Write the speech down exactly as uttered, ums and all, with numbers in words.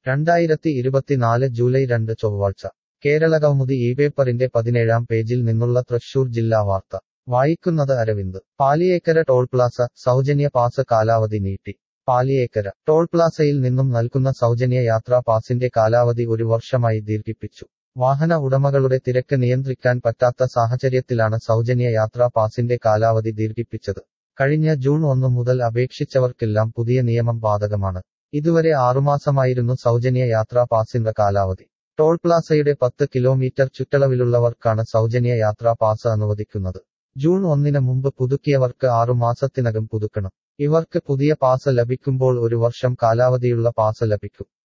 രണ്ടായിരത്തി ഇരുപത്തിനാല് ജൂലൈ രണ്ട് ചൊവ്വാഴ്ച കേരളകൗമുദി ഈ പേപ്പറിന്റെ പതിനേഴാം പേജിൽ നിന്നുള്ള തൃശൂർ ജില്ലാ വാർത്ത വായിക്കുന്നത് അരവിന്ദ്. പാലിയേക്കര ടോൾ പ്ലാസ സൗജന്യ പാസ് കാലാവധി നീട്ടി. പാലിയേക്കര ടോൾ പ്ലാസയിൽ നിന്നും നൽകുന്ന സൗജന്യ യാത്രാ പാസിന്റെ കാലാവധി ഒരു വർഷമായി ദീർഘിപ്പിച്ചു. വാഹന ഉടമകളുടെ തിരക്ക് നിയന്ത്രിക്കാൻ പറ്റാത്ത സാഹചര്യത്തിലാണ് സൗജന്യ യാത്രാ പാസിന്റെ കാലാവധി ദീർഘിപ്പിച്ചത്. കഴിഞ്ഞ ജൂൺ ഒന്ന് മുതൽ അപേക്ഷിച്ചവർക്കെല്ലാം പുതിയ നിയമം ബാധകമാണ്. ഇതുവരെ ആറുമാസമായിരുന്നു സൗജന്യ യാത്രാ പാസിന്റെ കാലാവധി. ടോൾ പ്ലാസയുടെ പത്ത് കിലോമീറ്റർ ചുറ്റളവിലുള്ളവർക്കാണ് സൗജന്യ യാത്രാ പാസ് അനുവദിക്കുന്നത്. ജൂൺ ഒന്നിന് മുമ്പ് പുതുക്കിയവർക്ക് ആറുമാസത്തിനകം പുതുക്കണം. ഇവർക്ക് പുതിയ പാസ് ലഭിക്കുമ്പോൾ ഒരു വർഷം കാലാവധിയുള്ള പാസ് ലഭിക്കും.